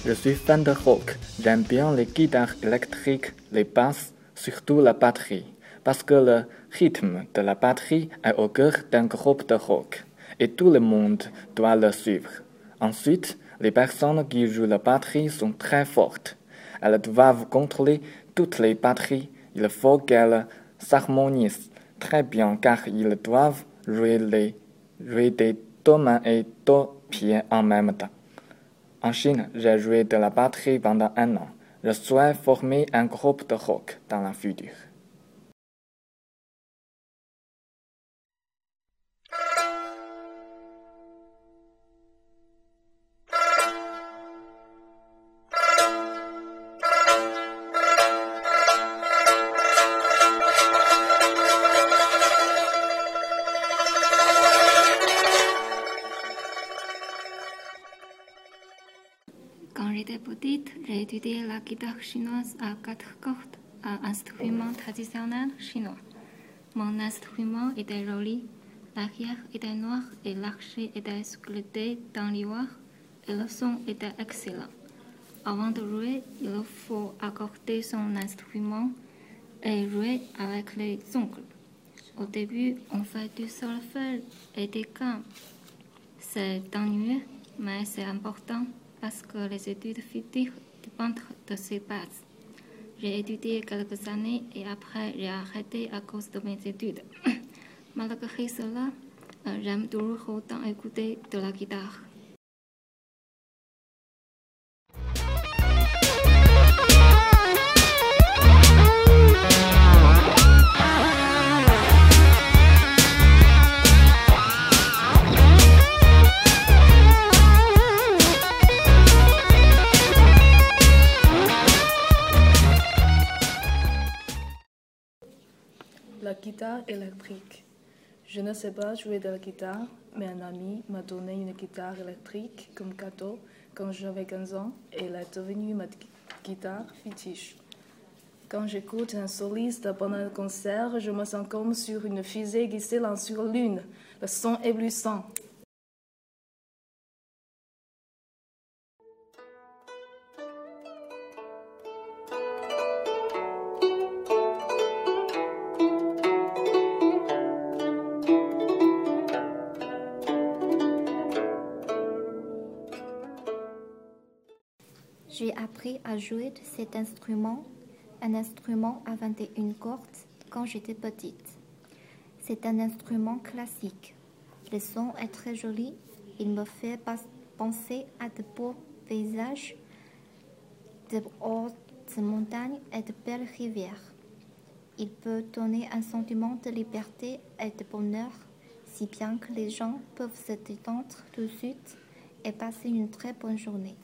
Je suis fan de rock. J'aime bien les guitares électriques, les basses, surtout la batterie, parce que le rythme de la batterie est au cœur d'un groupe de rock, et tout le monde doit le suivre. Ensuite, les personnes qui jouent la batterie sont très fortes. Elles doivent contrôler toutes les batteries. Il faut qu'elles s'harmonisent très bien car ils doivent jouer des do mains et do pieds en même temps. En Chine, j'ai joué de la batterie pendant 1 an. Je souhaite former un groupe de rock dans le futur. Quand j'étais petite, j'ai étudié la guitare chinoise à 4 cordes, un instrument traditionnel chinois. Mon instrument était joli, l'arrière était noir et l'archet était sculpté dans l'ivoire et le son était excellent. Avant de jouer, il faut accorder son instrument et jouer avec les ongles. Au début, on fait du solfège et des gammes. C'est ennuyeux, mais c'est important parce que les études futures dépendent de ces bases. J'ai étudié quelques années et après j'ai arrêté à cause de mes études. Malgré cela, j'aime toujours autant écouter de la guitare. La guitare électrique. Je ne sais pas jouer de la guitare, mais un ami m'a donné une guitare électrique comme cadeau quand j'avais 15 ans et elle est devenue ma guitare fétiche. Quand j'écoute un soliste pendant un concert, je me sens comme sur une fusée qui s'élance sur l'une. Le son éblouissant. J'ai appris à jouer de cet instrument, un instrument à 21 cordes, quand j'étais petite. C'est un instrument classique. Le son est très joli. Il me fait penser à de beaux paysages, de hautes montagnes et de belles rivières. Il peut donner un sentiment de liberté et de bonheur, si bien que les gens peuvent se détendre tout de suite et passer une très bonne journée.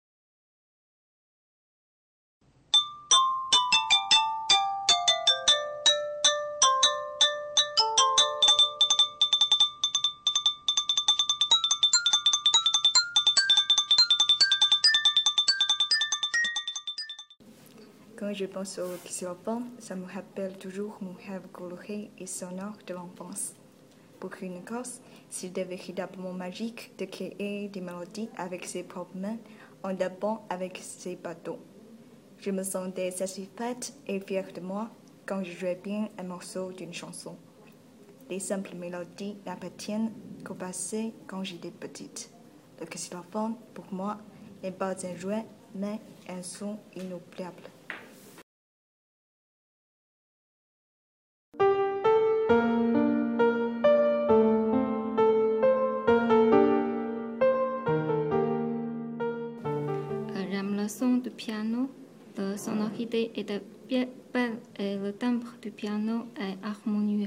Quand je pense au xylophone, ça me rappelle toujours mon rêve coloré et sonore de l'enfance. Pour une Corse, c'est véritablement magique de créer des mélodies avec ses propres mains en tapant avec ses bateaux. Je me sentais satisfaite et fière de moi quand je jouais bien un morceau d'une chanson. Les simples mélodies n'appartiennent qu'au passé quand j'étais petite. Le xylophone, pour moi, n'est pas un jouet, mais un son inoubliable. J'aime le son du piano, la sonorité est belle et le timbre du piano est harmonieux.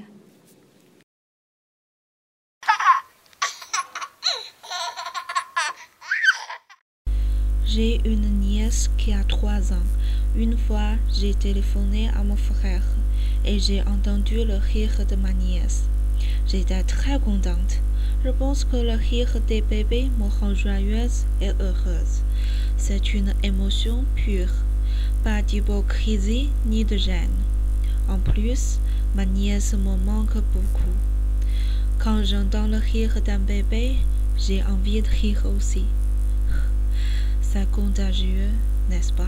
J'ai une nièce qui a 3 ans. Une fois, j'ai téléphoné à mon frère et j'ai entendu le rire de ma nièce. J'étais très contente. Je pense que le rire des bébés me rend joyeuse et heureuse. C'est une émotion pure, pas d'hypocrisie ni de gêne. En plus, ma nièce me manque beaucoup. Quand j'entends le rire d'un bébé, j'ai envie de rire aussi. C'est contagieux, n'est-ce pas?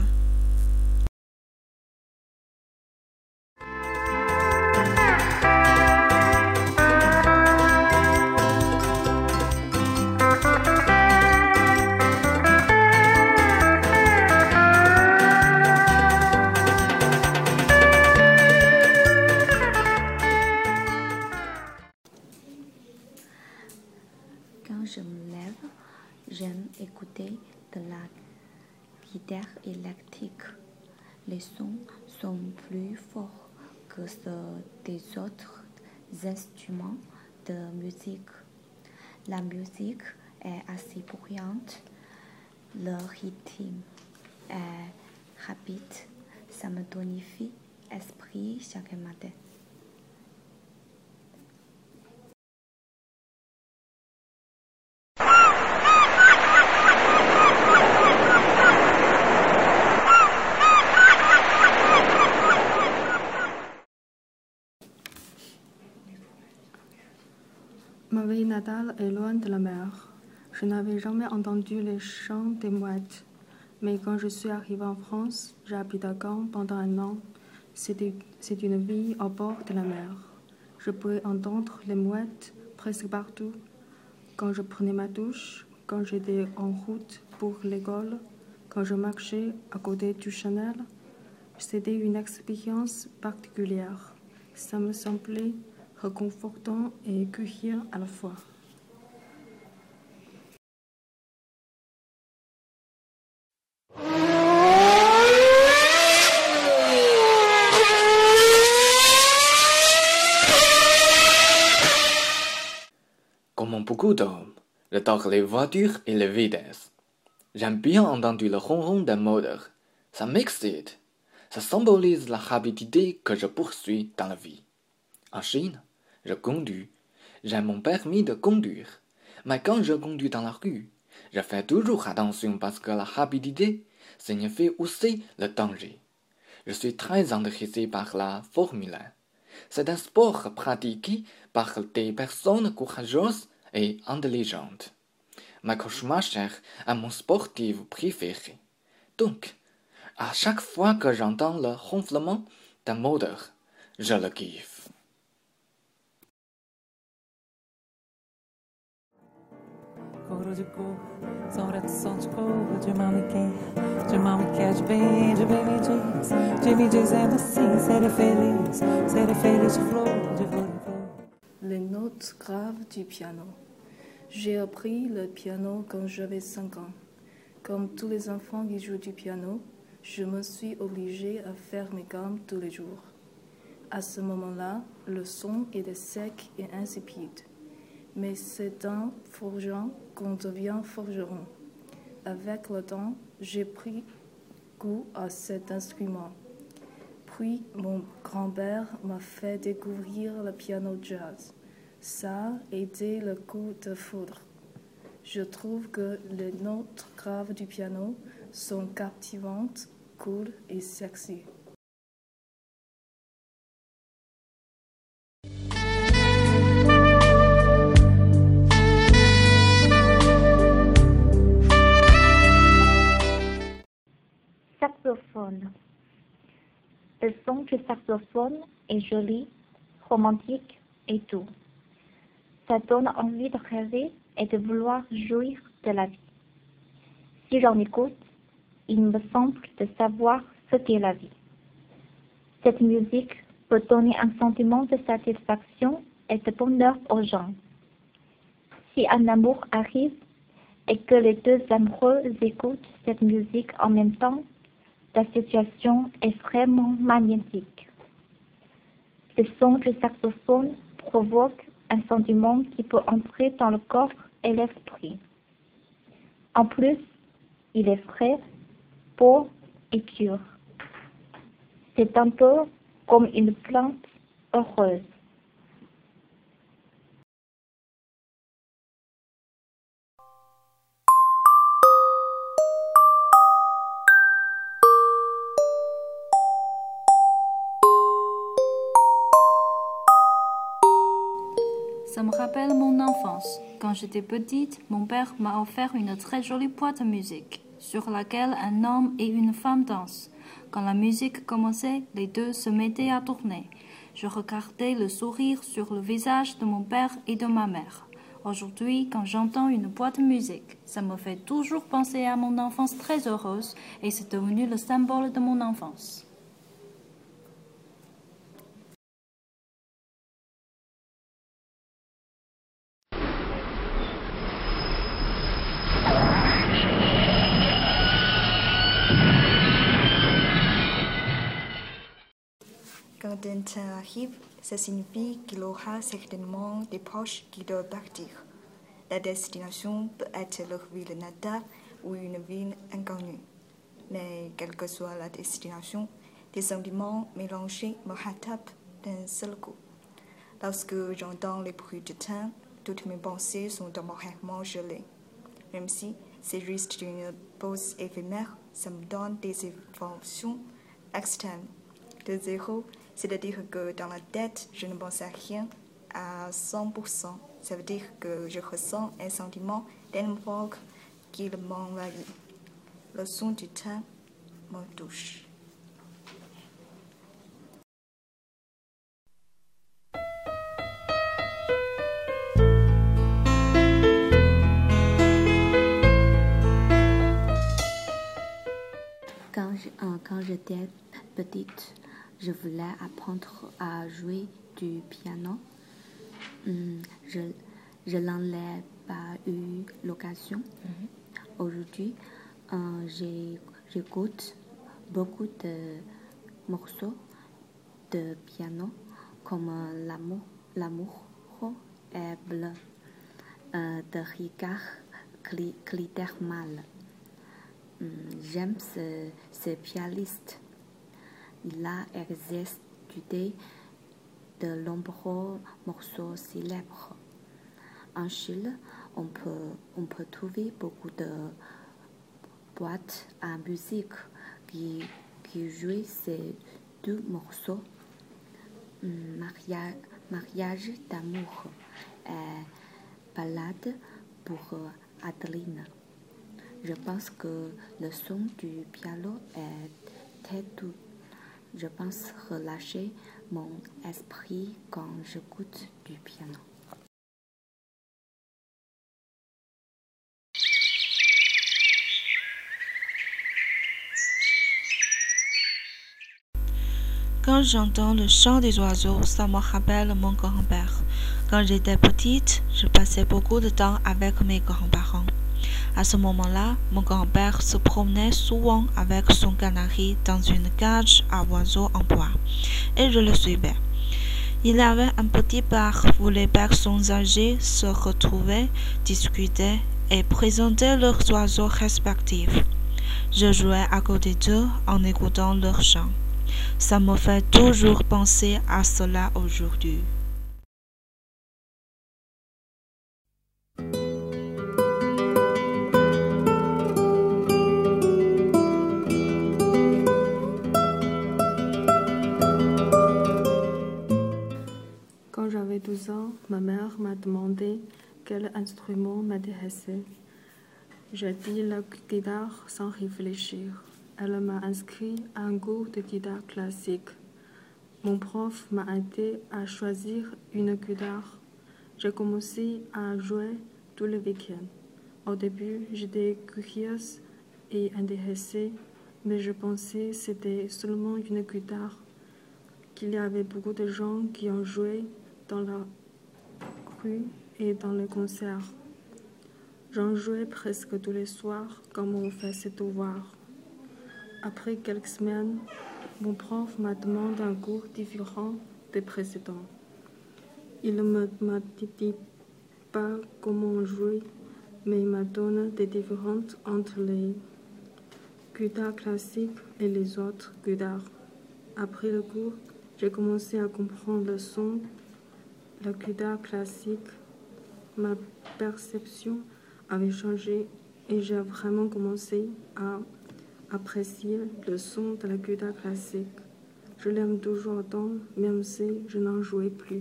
Quand je me lève, j'aime écouter de la guitare électrique. Les sons sont plus forts que ceux des autres instruments de musique. La musique est assez bruyante, le rythme est rapide, ça me tonifie l'esprit chaque matin. Ma ville natale est loin de la mer. Je n'avais jamais entendu les chants des mouettes. Mais quand je suis arrivée en France, j'ai habité à Caen pendant un an. C'est une ville au bord de la mer. Je pouvais entendre les mouettes presque partout. Quand je prenais ma douche, quand j'étais en route pour l'école, quand je marchais à côté du Chanel, c'était une expérience particulière. Ça me semblait réconfortant et curieux à la fois. Comme beaucoup d'hommes, j'adore les voitures et les vitesses. J'aime bien entendre le ronron d'un moteur. Ça m'excite. Ça symbolise la rapidité que je poursuis dans la vie. En Chine, je conduis. J'ai mon permis de conduire. Mais quand je conduis dans la rue, je fais toujours attention parce que la rapidité signifie aussi le danger. Je suis très intéressé par la Formule 1. C'est un sport pratiqué par des personnes courageuses et intelligentes. Michael Schumacher est mon sportif préféré. Donc, à chaque fois que j'entends le ronflement d'un moteur, je le kiffe. Les notes graves du piano. J'ai appris le piano quand j'avais 5 ans. Comme tous les enfants qui jouent du piano, je me suis obligée à faire mes gammes tous les jours. À ce moment-là, le son était sec et insipide. Mais c'est en forgeant qu'on devient forgeron. Avec le temps, j'ai pris goût à cet instrument. Puis mon grand-père m'a fait découvrir le piano jazz. Ça a été le coup de foudre. Je trouve que les notes graves du piano sont captivantes, cool et sexy. Saxophone. Le son du saxophone est joli, romantique et doux. Ça donne envie de rêver et de vouloir jouir de la vie. Si j'en écoute, il me semble de savoir ce qu'est la vie. Cette musique peut donner un sentiment de satisfaction et de bonheur aux gens. Si un amour arrive et que les deux amoureux écoutent cette musique en même temps, la situation est vraiment magnétique. Le son du saxophone provoque un sentiment qui peut entrer dans le corps et l'esprit. En plus, il est frais, beau et pur. C'est un peu comme une plante heureuse. Ça me rappelle mon enfance. Quand j'étais petite, mon père m'a offert une très jolie boîte de musique. sur laquelle un homme et une femme dansent. Quand la musique commençait, les deux se mettaient à tourner. Je regardais le sourire sur le visage de mon père et de ma mère. Aujourd'hui, quand j'entends une boîte de musique, ça me fait toujours penser à mon enfance très heureuse et c'est devenu le symbole de mon enfance. Quand un train arrive, ça signifie qu'il aura certainement des proches qui doivent partir. La destination peut être leur ville natale ou une ville inconnue. Mais quelle que soit la destination, des sentiments mélangés me rattrapent d'un seul coup. Lorsque j'entends les bruits du train, toutes mes pensées sont temporairement gelées. Même si c'est juste une pause éphémère, ça me donne des émotions extrêmes. De zéro, c'est-à-dire que dans la tête, je ne pense à rien à 100%. Ça veut dire que je ressens un sentiment tellement fort qu'il m'envahit. Le son du train me touche. Quand j'étais petite, je voulais apprendre à jouer du piano. Je n'en ai pas eu l'occasion. Aujourd'hui, j'écoute beaucoup de morceaux de piano comme L'amour est bleu de Richard Klittermal. J'aime ce pianiste. Il a exécuté de nombreux morceaux célèbres. En Chine, on peut trouver beaucoup de boîtes à musique qui jouent ces deux morceaux. Mariage d'amour et Ballade pour Adeline. Je pense que le son du piano est très doux. Je pense relâcher mon esprit quand j'écoute du piano. Quand j'entends le chant des oiseaux, ça me rappelle mon grand-père. Quand j'étais petite, je passais beaucoup de temps avec mes grands-parents. À ce moment-là, mon grand-père se promenait souvent avec son canari dans une cage à oiseaux en bois, et je le suivais. Il avait un petit bar où les personnes âgées se retrouvaient, discutaient et présentaient leurs oiseaux respectifs. Je jouais à côté d'eux en écoutant leurs chants. Ça me fait toujours penser à cela aujourd'hui. Quand j'avais 12 ans, ma mère m'a demandé quel instrument m'intéressait. J'ai dit la guitare sans réfléchir. Elle m'a inscrit à un cours de guitare classique. Mon prof m'a aidé à choisir une guitare. J'ai commencé à jouer tous les week-ends. Au début, j'étais curieuse et intéressée, mais je pensais que c'était seulement une guitare, qu'il y avait beaucoup de gens qui ont joué dans la rue et dans les concerts. J'en jouais presque tous les soirs quand on fait ses devoirs. Après quelques semaines, mon prof m'a demandé un cours différent des précédents. Il ne m'a dit pas comment jouer, mais il m'a donné des différences entre les guitares classiques et les autres guitares. Après le cours, j'ai commencé à comprendre le son, la guitare classique. Ma perception avait changé et j'ai vraiment commencé à apprécier le son de la guitare classique. Je l'aime toujours autant, même si je n'en jouais plus.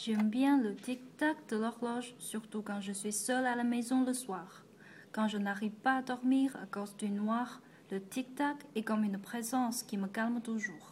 J'aime bien le tic-tac de l'horloge, surtout quand je suis seule à la maison le soir. Quand je n'arrive pas à dormir à cause du noir, le tic-tac est comme une présence qui me calme toujours.